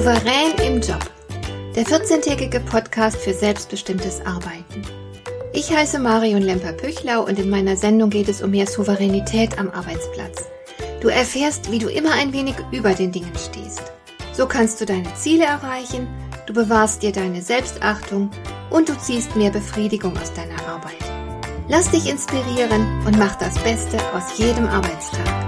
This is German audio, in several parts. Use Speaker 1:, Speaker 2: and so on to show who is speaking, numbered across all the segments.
Speaker 1: Souverän im Job. Der 14-tägige Podcast für selbstbestimmtes Arbeiten. Ich heiße Marion Lemper-Püchlau und in meiner Sendung geht es um mehr Souveränität am Arbeitsplatz. Du erfährst, wie du immer ein wenig über den Dingen stehst. So kannst du deine Ziele erreichen, du bewahrst dir deine Selbstachtung und du ziehst mehr Befriedigung aus deiner Arbeit. Lass dich inspirieren und mach das Beste aus jedem Arbeitstag.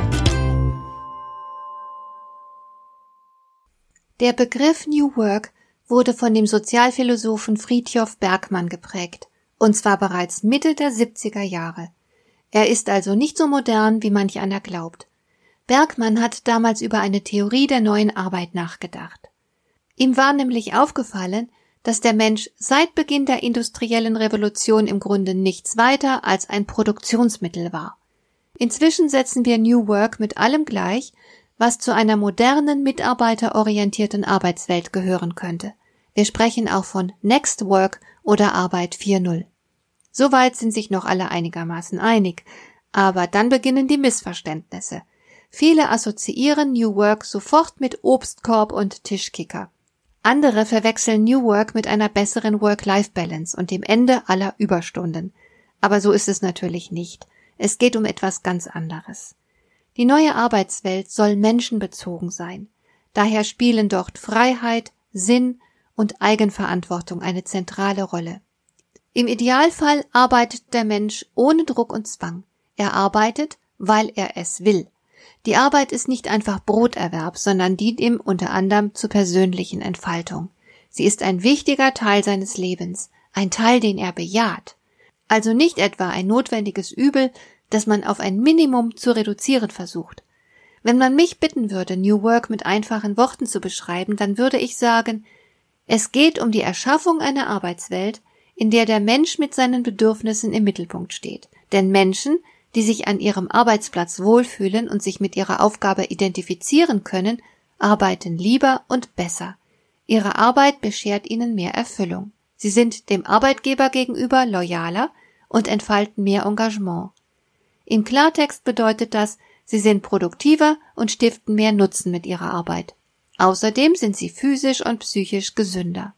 Speaker 1: Der Begriff New Work wurde von dem Sozialphilosophen Frithjof Bergmann geprägt, und zwar bereits Mitte der 70er Jahre. Er ist also nicht so modern, wie manch einer glaubt. Bergmann hat damals über eine Theorie der neuen Arbeit nachgedacht. Ihm war nämlich aufgefallen, dass der Mensch seit Beginn der industriellen Revolution im Grunde nichts weiter als ein Produktionsmittel war. Inzwischen setzen wir New Work mit allem gleich, was zu einer modernen, mitarbeiterorientierten Arbeitswelt gehören könnte. Wir sprechen auch von Next Work oder Arbeit 4.0. Soweit sind sich noch alle einigermaßen einig, aber dann beginnen die Missverständnisse. Viele assoziieren New Work sofort mit Obstkorb und Tischkicker. Andere verwechseln New Work mit einer besseren Work-Life-Balance und dem Ende aller Überstunden. Aber so ist es natürlich nicht. Es geht um etwas ganz anderes. Die neue Arbeitswelt soll menschenbezogen sein. Daher spielen dort Freiheit, Sinn und Eigenverantwortung eine zentrale Rolle. Im Idealfall arbeitet der Mensch ohne Druck und Zwang. Er arbeitet, weil er es will. Die Arbeit ist nicht einfach Broterwerb, sondern dient ihm unter anderem zur persönlichen Entfaltung. Sie ist ein wichtiger Teil seines Lebens, ein Teil, den er bejaht. Also nicht etwa ein notwendiges Übel, das man auf ein Minimum zu reduzieren versucht. Wenn man mich bitten würde, New Work mit einfachen Worten zu beschreiben, dann würde ich sagen, es geht um die Erschaffung einer Arbeitswelt, in der der Mensch mit seinen Bedürfnissen im Mittelpunkt steht. Denn Menschen, die sich an ihrem Arbeitsplatz wohlfühlen und sich mit ihrer Aufgabe identifizieren können, arbeiten lieber und besser. Ihre Arbeit beschert ihnen mehr Erfüllung. Sie sind dem Arbeitgeber gegenüber loyaler und entfalten mehr Engagement. Im Klartext bedeutet das, sie sind produktiver und stiften mehr Nutzen mit ihrer Arbeit. Außerdem sind sie physisch und psychisch gesünder.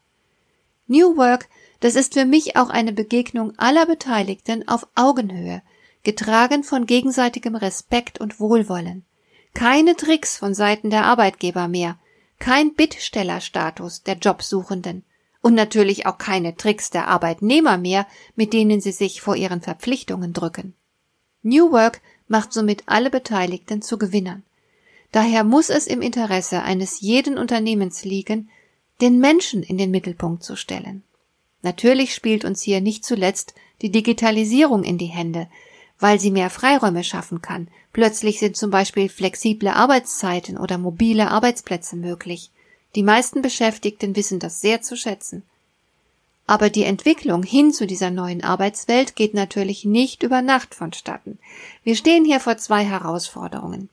Speaker 1: New Work, das ist für mich auch eine Begegnung aller Beteiligten auf Augenhöhe, getragen von gegenseitigem Respekt und Wohlwollen. Keine Tricks von Seiten der Arbeitgeber mehr, kein Bittstellerstatus der Jobsuchenden und natürlich auch keine Tricks der Arbeitnehmer mehr, mit denen sie sich vor ihren Verpflichtungen drücken. New Work macht somit alle Beteiligten zu Gewinnern. Daher muss es im Interesse eines jeden Unternehmens liegen, den Menschen in den Mittelpunkt zu stellen. Natürlich spielt uns hier nicht zuletzt die Digitalisierung in die Hände, weil sie mehr Freiräume schaffen kann. Plötzlich sind zum Beispiel flexible Arbeitszeiten oder mobile Arbeitsplätze möglich. Die meisten Beschäftigten wissen das sehr zu schätzen. Aber die Entwicklung hin zu dieser neuen Arbeitswelt geht natürlich nicht über Nacht vonstatten. Wir stehen hier vor zwei Herausforderungen.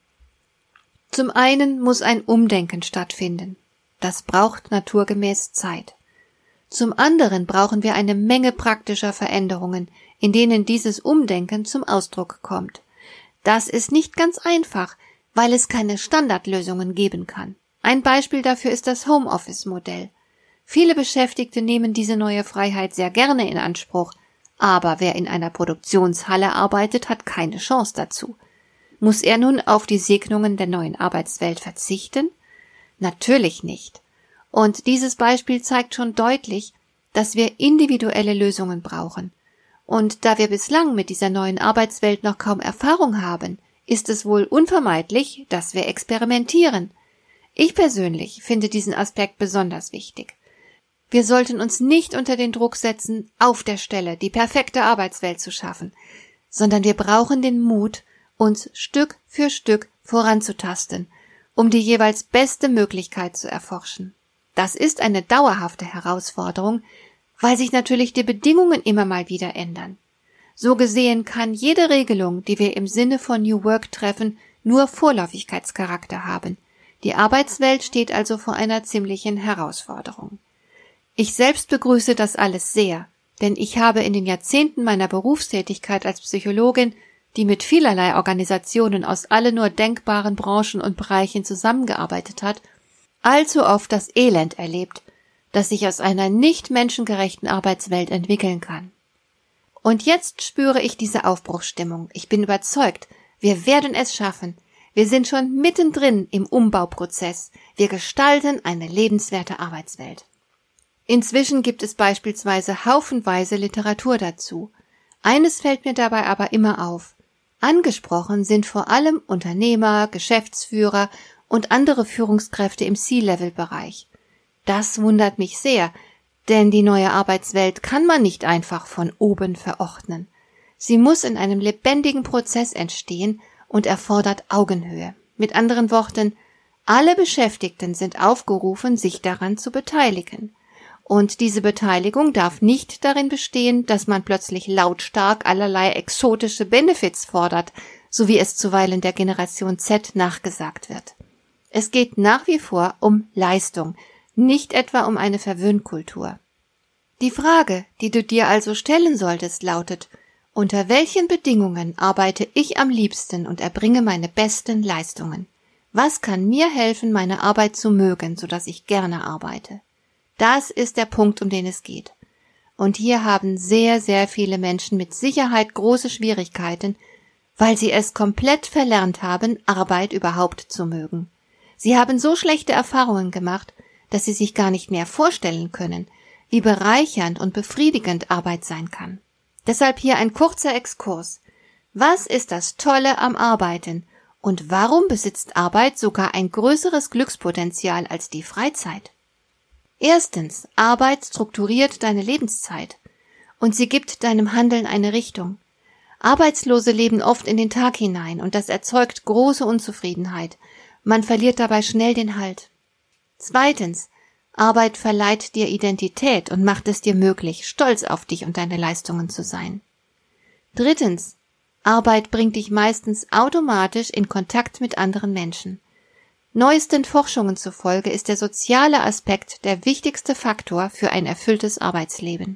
Speaker 1: Zum einen muss ein Umdenken stattfinden. Das braucht naturgemäß Zeit. Zum anderen brauchen wir eine Menge praktischer Veränderungen, in denen dieses Umdenken zum Ausdruck kommt. Das ist nicht ganz einfach, weil es keine Standardlösungen geben kann. Ein Beispiel dafür ist das Homeoffice-Modell. Viele Beschäftigte nehmen diese neue Freiheit sehr gerne in Anspruch, aber wer in einer Produktionshalle arbeitet, hat keine Chance dazu. Muss er nun auf die Segnungen der neuen Arbeitswelt verzichten? Natürlich nicht. Und dieses Beispiel zeigt schon deutlich, dass wir individuelle Lösungen brauchen. Und da wir bislang mit dieser neuen Arbeitswelt noch kaum Erfahrung haben, ist es wohl unvermeidlich, dass wir experimentieren. Ich persönlich finde diesen Aspekt besonders wichtig. Wir sollten uns nicht unter den Druck setzen, auf der Stelle die perfekte Arbeitswelt zu schaffen, sondern wir brauchen den Mut, uns Stück für Stück voranzutasten, um die jeweils beste Möglichkeit zu erforschen. Das ist eine dauerhafte Herausforderung, weil sich natürlich die Bedingungen immer mal wieder ändern. So gesehen kann jede Regelung, die wir im Sinne von New Work treffen, nur Vorläufigkeitscharakter haben. Die Arbeitswelt steht also vor einer ziemlichen Herausforderung. Ich selbst begrüße das alles sehr, denn ich habe in den Jahrzehnten meiner Berufstätigkeit als Psychologin, die mit vielerlei Organisationen aus allen nur denkbaren Branchen und Bereichen zusammengearbeitet hat, allzu oft das Elend erlebt, das sich aus einer nicht menschengerechten Arbeitswelt entwickeln kann. Und jetzt spüre ich diese Aufbruchsstimmung. Ich bin überzeugt, wir werden es schaffen. Wir sind schon mittendrin im Umbauprozess. Wir gestalten eine lebenswerte Arbeitswelt. Inzwischen gibt es beispielsweise haufenweise Literatur dazu. Eines fällt mir dabei aber immer auf. Angesprochen sind vor allem Unternehmer, Geschäftsführer und andere Führungskräfte im C-Level-Bereich. Das wundert mich sehr, denn die neue Arbeitswelt kann man nicht einfach von oben verordnen. Sie muss in einem lebendigen Prozess entstehen und erfordert Augenhöhe. Mit anderen Worten, alle Beschäftigten sind aufgerufen, sich daran zu beteiligen. Und diese Beteiligung darf nicht darin bestehen, dass man plötzlich lautstark allerlei exotische Benefits fordert, so wie es zuweilen der Generation Z nachgesagt wird. Es geht nach wie vor um Leistung, nicht etwa um eine Verwöhnkultur. Die Frage, die du dir also stellen solltest, lautet: Unter welchen Bedingungen arbeite ich am liebsten und erbringe meine besten Leistungen? Was kann mir helfen, meine Arbeit zu mögen, sodass ich gerne arbeite? Das ist der Punkt, um den es geht. Und hier haben sehr, sehr viele Menschen mit Sicherheit große Schwierigkeiten, weil sie es komplett verlernt haben, Arbeit überhaupt zu mögen. Sie haben so schlechte Erfahrungen gemacht, dass sie sich gar nicht mehr vorstellen können, wie bereichernd und befriedigend Arbeit sein kann. Deshalb hier ein kurzer Exkurs. Was ist das Tolle am Arbeiten und warum besitzt Arbeit sogar ein größeres Glückspotenzial als die Freizeit? Erstens, Arbeit strukturiert deine Lebenszeit und sie gibt deinem Handeln eine Richtung. Arbeitslose leben oft in den Tag hinein und das erzeugt große Unzufriedenheit. Man verliert dabei schnell den Halt. Zweitens, Arbeit verleiht dir Identität und macht es dir möglich, stolz auf dich und deine Leistungen zu sein. Drittens, Arbeit bringt dich meistens automatisch in Kontakt mit anderen Menschen. Neuesten Forschungen zufolge ist der soziale Aspekt der wichtigste Faktor für ein erfülltes Arbeitsleben.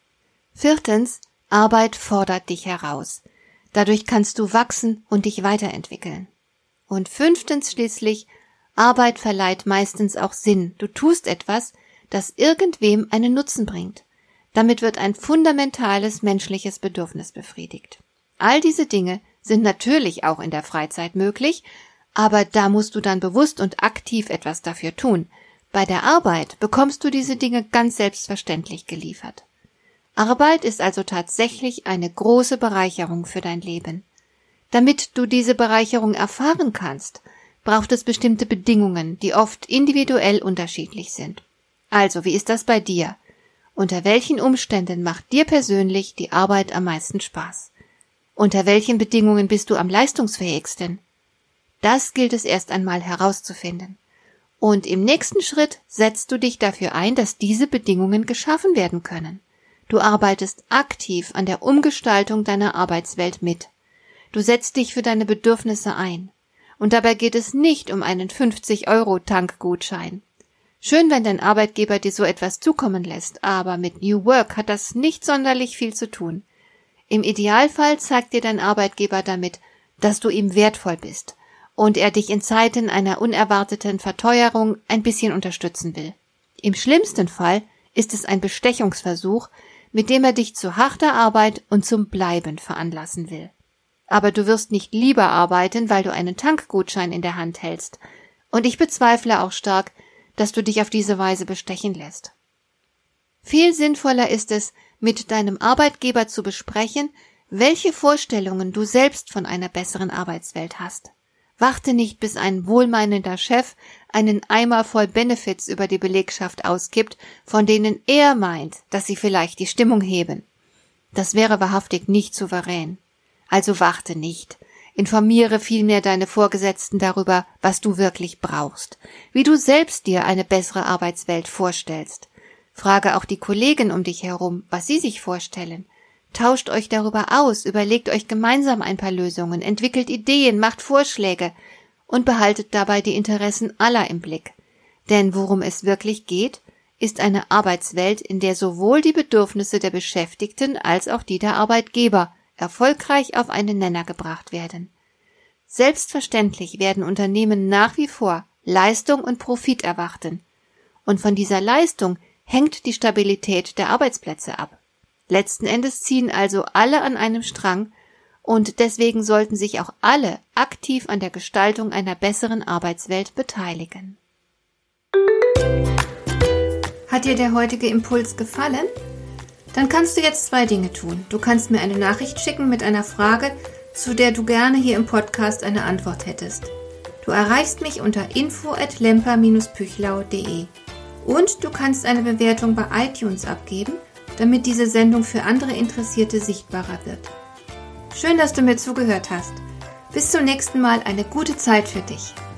Speaker 1: Viertens, Arbeit fordert dich heraus. Dadurch kannst du wachsen und dich weiterentwickeln. Und fünftens schließlich, Arbeit verleiht meistens auch Sinn. Du tust etwas, das irgendwem einen Nutzen bringt. Damit wird ein fundamentales menschliches Bedürfnis befriedigt. All diese Dinge sind natürlich auch in der Freizeit möglich, aber da musst du dann bewusst und aktiv etwas dafür tun. Bei der Arbeit bekommst du diese Dinge ganz selbstverständlich geliefert. Arbeit ist also tatsächlich eine große Bereicherung für dein Leben. Damit du diese Bereicherung erfahren kannst, braucht es bestimmte Bedingungen, die oft individuell unterschiedlich sind. Also, wie ist das bei dir? Unter welchen Umständen macht dir persönlich die Arbeit am meisten Spaß? Unter welchen Bedingungen bist du am leistungsfähigsten? Das gilt es erst einmal herauszufinden. Und im nächsten Schritt setzt du dich dafür ein, dass diese Bedingungen geschaffen werden können. Du arbeitest aktiv an der Umgestaltung deiner Arbeitswelt mit. Du setzt dich für deine Bedürfnisse ein. Und dabei geht es nicht um einen 50-Euro-Tankgutschein. Schön, wenn dein Arbeitgeber dir so etwas zukommen lässt, aber mit New Work hat das nicht sonderlich viel zu tun. Im Idealfall zeigt dir dein Arbeitgeber damit, dass du ihm wertvoll bist und er dich in Zeiten einer unerwarteten Verteuerung ein bisschen unterstützen will. Im schlimmsten Fall ist es ein Bestechungsversuch, mit dem er dich zu harter Arbeit und zum Bleiben veranlassen will. Aber du wirst nicht lieber arbeiten, weil du einen Tankgutschein in der Hand hältst. Und ich bezweifle auch stark, dass du dich auf diese Weise bestechen lässt. Viel sinnvoller ist es, mit deinem Arbeitgeber zu besprechen, welche Vorstellungen du selbst von einer besseren Arbeitswelt hast. Warte nicht, bis ein wohlmeinender Chef einen Eimer voll Benefits über die Belegschaft auskippt, von denen er meint, dass sie vielleicht die Stimmung heben. Das wäre wahrhaftig nicht souverän. Also warte nicht. Informiere vielmehr deine Vorgesetzten darüber, was du wirklich brauchst, wie du selbst dir eine bessere Arbeitswelt vorstellst. Frage auch die Kollegen um dich herum, was sie sich vorstellen. Tauscht euch darüber aus, überlegt euch gemeinsam ein paar Lösungen, entwickelt Ideen, macht Vorschläge und behaltet dabei die Interessen aller im Blick. Denn worum es wirklich geht, ist eine Arbeitswelt, in der sowohl die Bedürfnisse der Beschäftigten als auch die der Arbeitgeber erfolgreich auf einen Nenner gebracht werden. Selbstverständlich werden Unternehmen nach wie vor Leistung und Profit erwarten. Und von dieser Leistung hängt die Stabilität der Arbeitsplätze ab. Letzten Endes ziehen also alle an einem Strang und deswegen sollten sich auch alle aktiv an der Gestaltung einer besseren Arbeitswelt beteiligen. Hat dir der heutige Impuls gefallen? Dann kannst du jetzt 2 Dinge tun. Du kannst mir eine Nachricht schicken mit einer Frage, zu der du gerne hier im Podcast eine Antwort hättest. Du erreichst mich unter info@lemper-püchlau.de. Und du kannst eine Bewertung bei iTunes abgeben, damit diese Sendung für andere Interessierte sichtbarer wird. Schön, dass du mir zugehört hast. Bis zum nächsten Mal, eine gute Zeit für dich.